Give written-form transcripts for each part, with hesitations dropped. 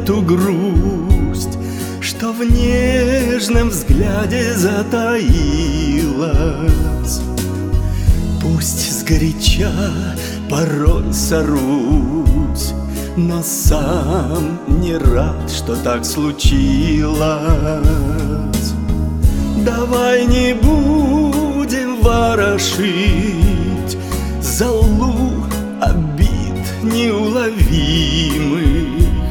эту грусть, что в нежном взгляде затаилась. Пусть сгоряча порой сорусь, но сам не рад, что так случилось. Давай не будем ворошить золу обид неуловимых.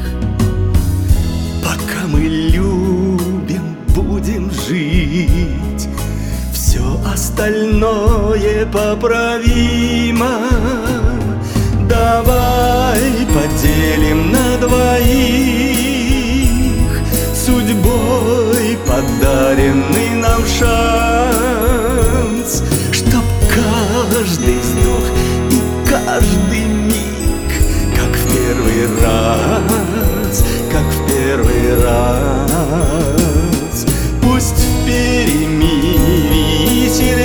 Пока мы любим, будем жить, все остальное поправимо. Давай поделим на двоих судьбой подаренный нам шанс, чтоб каждый вздох и каждый миг, как в первый раз, как в первый раз. Пусть в перемирии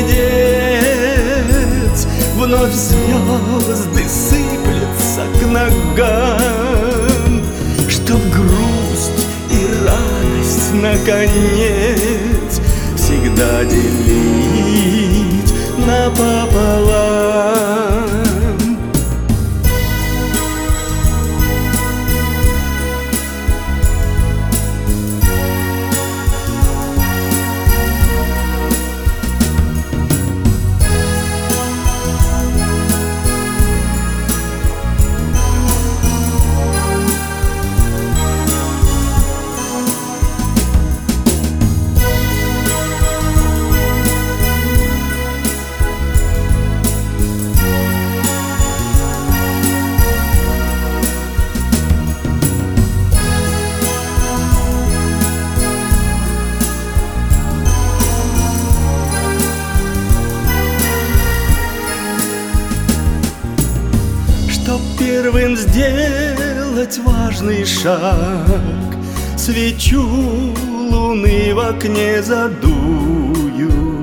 сердец вновь звезды сыплются к ногам, чтоб грусть и радость наконец всегда делить напополам. Чтоб первым сделать важный шаг, свечу луны в окне задую.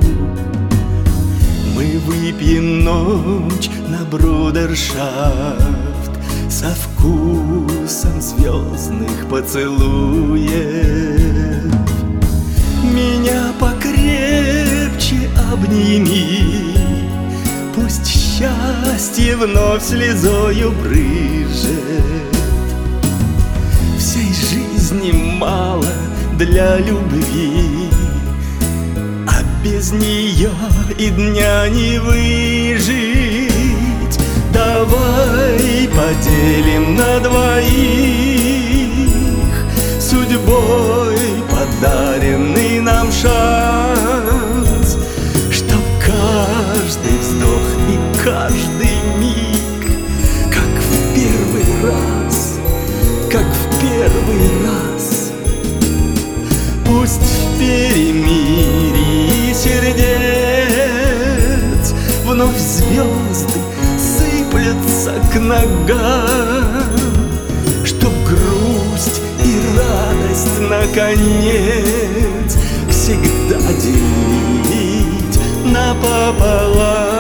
Мы выпьем ночь на брудершафт со вкусом звездных поцелуев. Меня покрепче обними, пусть счастье вновь слезою брызжет. Всей жизни мало для любви, а без нее и дня не выжить. Давай поделим на двоих судьбой подаренный нам шанс, чтоб каждый вздох и каждый миг, как в первый раз, как в первый раз. Пусть в перемирии сердец вновь звезды сыплются к ногам, чтоб грусть и радость наконец всегда делить напополам.